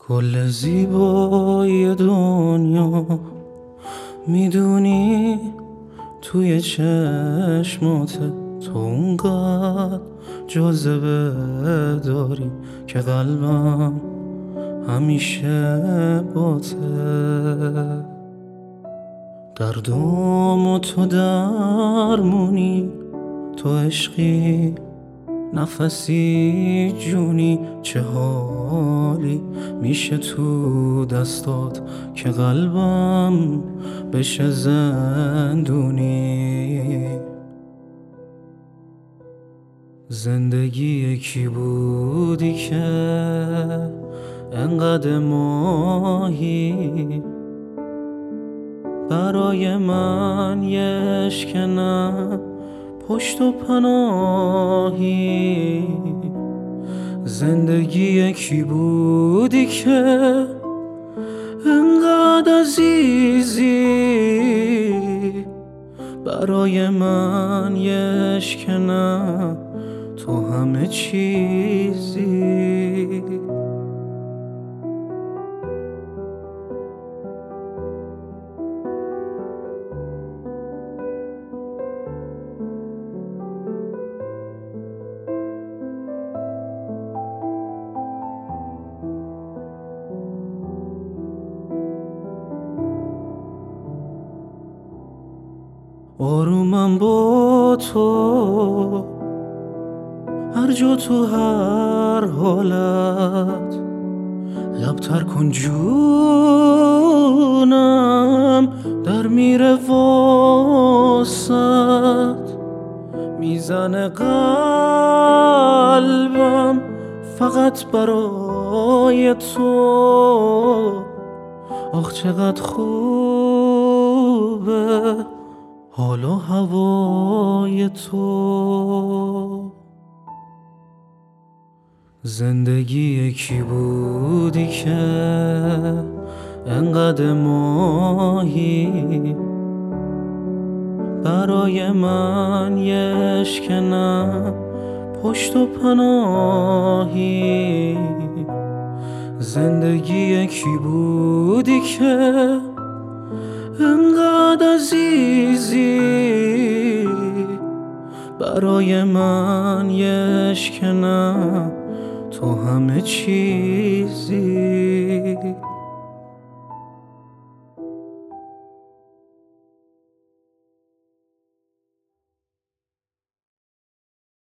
کل زیبایی دنیا میدونی توی چشمات، تو اونقدر جاذبه داری که قلبم همیشه باته. دردم و تو درمونی، تو عشقی نفسی جونی، چه حالی میشه تو دستات که قلبم بشه زندونی. زندگی یکی بودی که انقدر ماهی برای من یه عشق نه پشت و پناهی. زندگی یکی بودی که انقدر عزیزی برای من یه عشق نه تو همه چیزی. آرومم با تو هر جا تو هر حالت، لبتر کن جونم در میره واسد. میزنه قلبم فقط برای تو، آخ چقدر خوبه حال و هوای تو. زندگی یکی بودی که انقدر ماهی برای من یه عشق نه پشت و پناهی. زندگی یکی بودی که انقدر عزیزی برای من یه عشق نه تو همه چیزی.